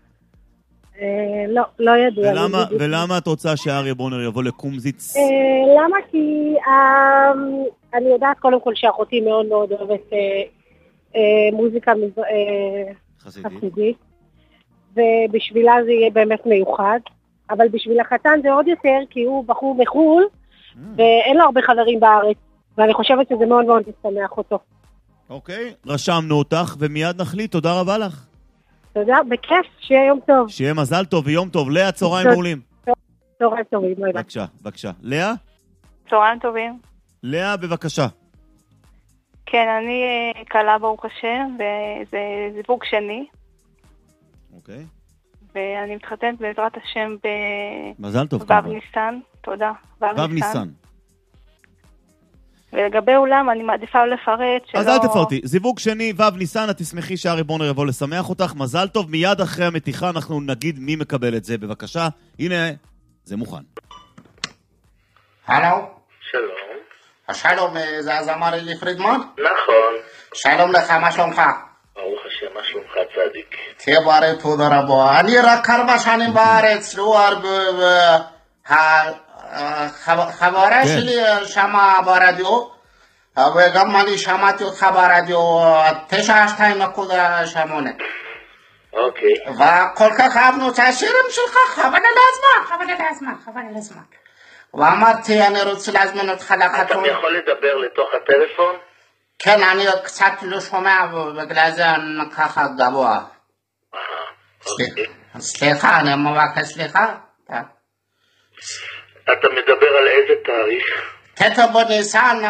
לא ידוע. ולמה את רוצה שאריה ברונר יבוא לקומזיץ? למה? כי אני יודעת קודם כל שאחותי מאוד מאוד אוהבת מוזיקה חסידית, ובשבילה זה יהיה באמת מיוחד, אבל בשביל החתן זה עוד יותר, כי הוא בחור מחול, ואין לו הרבה חברים בארץ, ואני חושבת שזה מאוד מאוד ישמח אותו. אוקיי, רשמנו אותך, ומיד נחליט, תודה רבה לך. תודה, בכיף, שיהיה יום טוב. שיהיה מזל טוב ויום טוב. לאה, צהריים מעולים. צהריים טובים, בבקשה. לאה? צהריים טובים. לאה, בבקשה. כן, אני קלה ברוך השם, וזה זיווג שני. אוקיי. ואני מתחתנת בעזרת השם מזל טוב. בב ניסן. תודה. בב ניסן. ולגבי אולם, אני מעדיפה לפרט שלא... אז אל תפרטי. זיווג שני, ו' ניסן, את תשמחי שאריה ברונר יבוא לשמח אותך. מזל טוב, מיד אחרי המתיחה אנחנו נגיד מי מקבל את זה. בבקשה, הנה, זה מוכן. הלו? שלום. שלום, זה הזמר אלי פרידמן? נכון. שלום לך, מה שלומך? ברוך השם, מה שלומך צדיק? תהיה בריא, תודה רבה. אני רק 4 שנים בארץ, לא הרבה... החברה שלי שמה ברדיו, וגם אני שמעתי אותך ברדיו 92.8. אוקיי. וכל כך אהבנו את השירים שלך, חבל על הזמן. ואמרתי, אני רוצה להזמין אותך לחתונה. אתה יכול לדבר לתוך הטלפון? כן, אני קצת לא שומע, ובגלל זה אני ככה גבוה. סליחה, אני מבקש סליחה. אתה מדבר על איזה תאריך? ט' בניסן,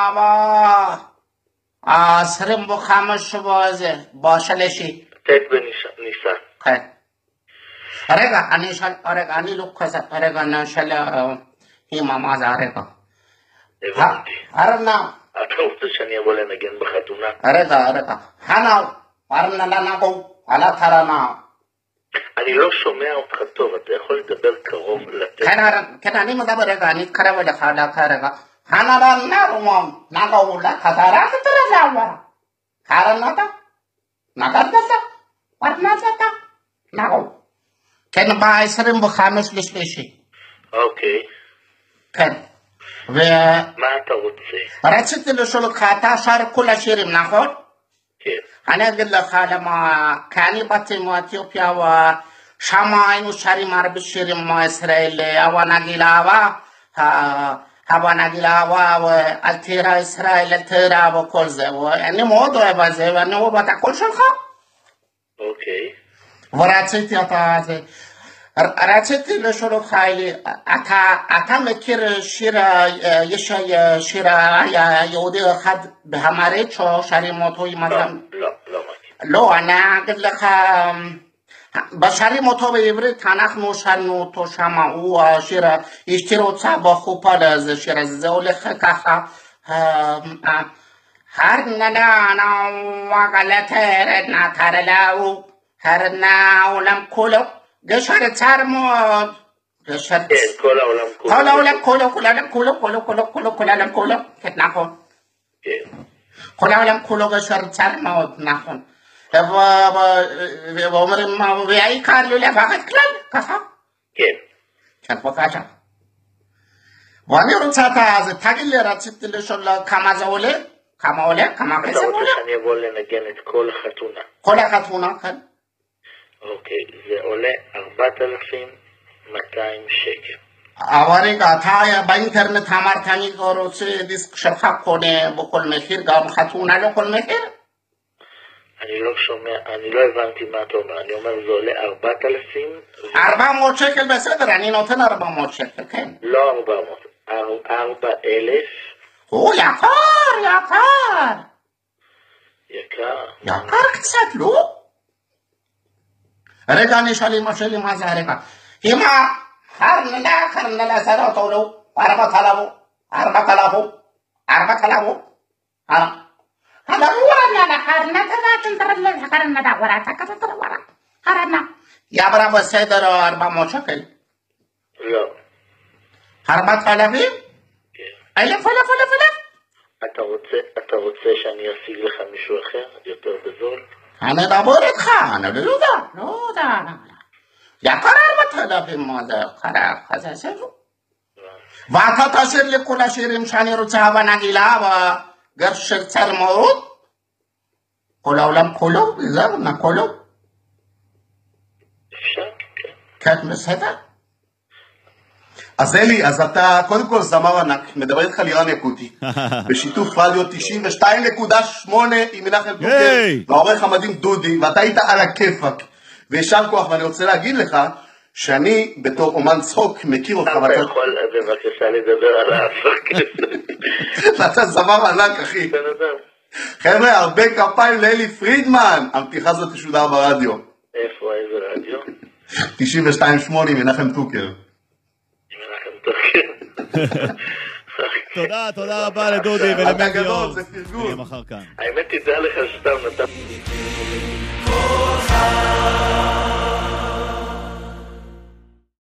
25 הזה, בשלישי. ט' בניסן. כן. רגע, אני לא כזה, אני אשאל אמא מה זה הרגע. הבנתי. הרנה. אתה רוצה שאני אבוא לנגן בחתונה? רגע. הנה, הרנה לנגו, עלה תרנה. אני לא שומע אותך טוב, אתה יכול לדבר קרוב לטלפון. כן, אני מדבר רגע, אני אתקרב אליך רגע. הנה לנגו, נגו לקטרה תתרזאווה. קרנתה? נגדת? פרנסת? נגו. כן, ב-25 לשלישי. אוקיי. כן. מה אתה רוצה? רציתי לשאול אותך, אתה שר כל השירים, נכון? כן. אני אגיד לך למה, כי אני באתי מאתיופיה ושם היינו שרים הרבה שירים מישראל, אהבה נגילה אהבה נגילה אהבה, אל תירא ישראל, אל תירא וכל זה, ואני מאוד אוהב את זה, ואני אוהב את הקול שלך. אוקיי. ורציתי רציתי לשאול אותך, אלי, אתה מכיר שיר, יש שיר יהודי אחד בהמרית ששרים אותו עם אדם? לא מכיר. לא, אני אגיד לך, בשרים אותו בעברית, אנחנו שרנו אותו שם, הוא השיר, אשתי רוצה בחופה לזה שיר הזה, זה הולך ככה, הרננה וגלתרנה תרלאו, הרנה עולם כולו, גשר צר מאוד, גשר... כן, כל העולם כולו. כל העולם כולו, כל העולם כולו, כל העולם כולו, כן, נכון. כן. כל העולם כולו גשר צר מאוד, נכון. ואומרים, והעיקר לא לפחד כלל, ככה? כן. כן, בבקשה. ואני רוצה, תגיד לי, רציתי לשאול כמה זה עולה? כמה עולה? כמה כסף עולה? אתה רוצה שאני אבוא לנגן את כל החתונה? כל החתונה, כן. אוקיי, זה עולה 4,200 שקל. אבל רגע, אתה באינטרנט אמרת, אני רוצה דיסק שלך קונה בכל מחיר, גם חתונה לא כל מחיר? אני לא שומע, אני לא הבנתי מה אתה אומר, אני אומר זה עולה 4,000... 400 שקל בסדר, אני נותן 400 שקל, כן. לא 400, 4,000. הוא יקר, יקר. יקר? יקר קצת, לא? רגע, אני שואל אמא שלי מה זה הרגע. אמא, חרנלה, סדר אותו לו, 4,000. יברה בסדר 400 שקל? לא. 4,000? כן. 1,000? אתה רוצה שאני אשיג לך מישהו אחר, יותר בזול? אני אדבר איתך, אני לא יודע. יקר 4,000, מה זה כזה סדר? ואתה תשאיר לי כל השירים שאני רוצה בנגילה, בגרש קצר מאוד? כל העולם כולו, זהו, כולו. אפשר, כן, בסדר. אז אלי, אז אתה קודם כל זמר ענק, מדבר איתך לירן יקוטי, בשיתוף רדיו 92.8 עם מנחם טוקר, והעורך המדהים דודי, ואתה היית על הכיפק, וישר כוח, ואני רוצה להגיד לך, שאני בתור אומן צחוק מכיר אותך, אתה יכול בבקשה לדבר על ההפק. ואתה זמר ענק, אחי. חבר'ה, הרבה כפיים לאלי פרידמן, הפתיחה הזאת תשודר ברדיו. איפה, איזה רדיו? 92.8 עם מנחם טוקר. תודה רבה לדודי ולמגי אור. זה פרגון. מחר כאן. האמת תדע לך שסתם נתן